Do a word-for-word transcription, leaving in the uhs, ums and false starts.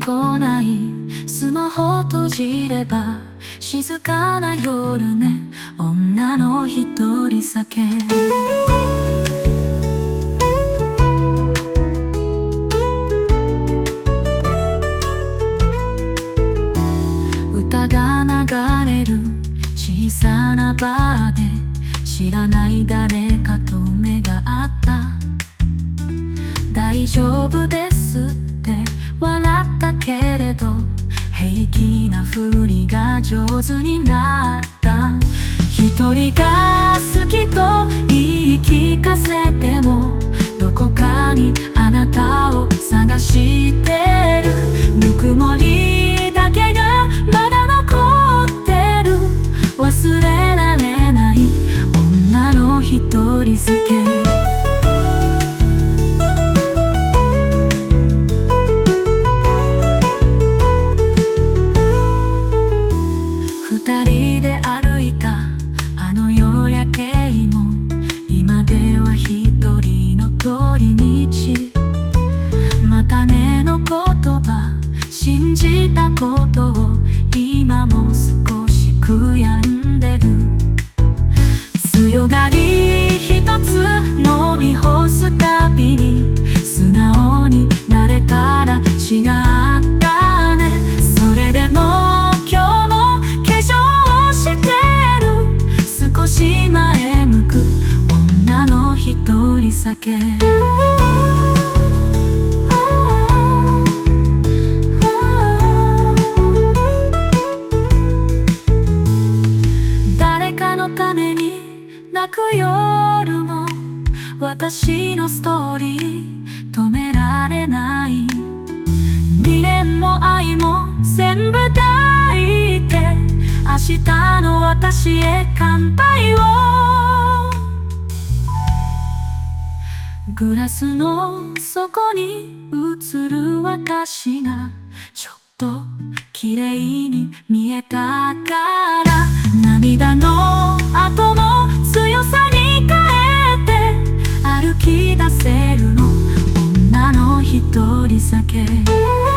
来ない。スマホ閉じれば静かな夜ね。女の一人酒。歌が流れる小さなバーで、知らない誰かと目が合った。大丈夫ですって笑ったけれど、平気なふりが上手になった。一人が好きと言い聞かせても、どこかにあなたを探してる。ぬくもりだけがまだ残ってる。忘れられない女の一人酒。二人で歩いたあの夜夜景も、今では一人の通り道。またねの言葉、信じたことを今も少し悔やんでる。強がり一つ飲み干すたびに、素直になれたら違ったね。それでも今日も化粧してる。少し前向く女の一人酒。誰かのために泣く夜も、私のストーリー止められない。未練も愛も全部抱いて、明日の私へ乾杯を。グラスの底に映る私がちょっと綺麗に見えたから、涙の後も強さに変えて歩き出せるの。女の一人酒。